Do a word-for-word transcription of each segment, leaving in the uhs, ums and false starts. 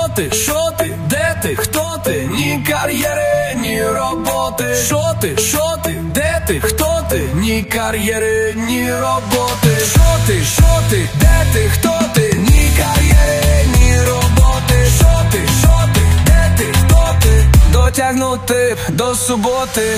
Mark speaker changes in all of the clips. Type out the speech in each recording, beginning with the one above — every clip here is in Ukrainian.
Speaker 1: ти, що ти, де ти, хто ти? Ні кар'єри, ні роботи. Що ти, що ти, де ти, хто ти? Ні кар'єри, ні роботи. Що ти, що ти, де ти, хто ти? Ні кар'єри, ні роботи. Що ти, що ти, де ти, хто ти? Дотягнути б до суботи.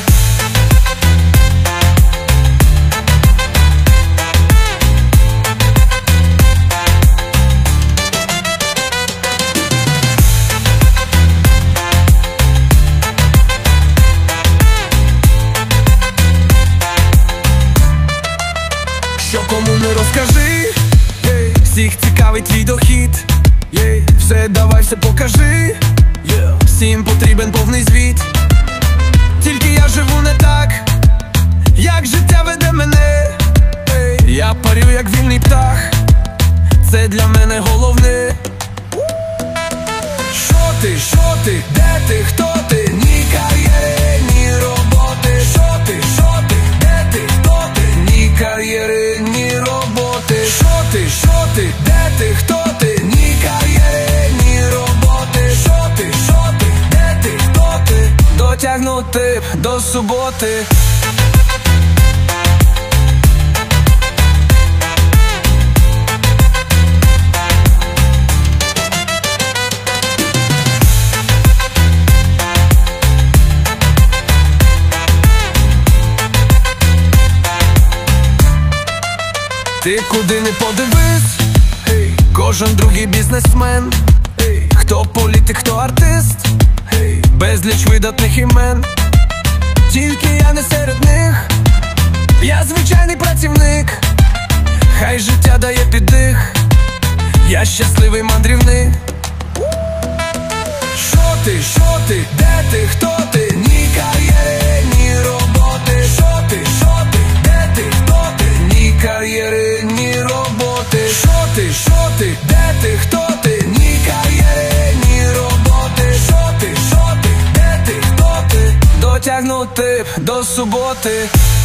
Speaker 1: Що кому не розкажи, єй, всіх цікавить твій дохід, єй, все давай, все покажи, єй, всім потрібен повний звіт. Тільки я живу не так, як життя веде мене, єй, я парю як вільний птах, це для мене головне. Що ти, що ти, де ти, хто ти? Ні кар'єри, ні роботи. Що ти, що ти, де ти, хто ти? Ні кар'єри, ні роботи. Що ти, що ти, де ти, хто ти? Ні кар'єри, ні роботи. Що ти, що ти, де ти, хто ти? Дотягнути б до суботи. Ти куди не подивись, hey, кожен другий бізнесмен, hey, хто політик, хто артист, hey, безліч видатних імен. Тільки я не серед них, я звичайний працівник. Хай життя дає піддих, я щасливий мандрівник. Що ти, що ти, де ти, хто ти? Ні кар'єри, ні роботи. Що ти, що ти, де ти, хто ти? Ні кар'єри, ні роботи. Що ти, що ти, де ти, хто ти? Ні кар'єри, ні роботи. Що ти, що ти, де ти, хто ти? Дотягнути б до суботи.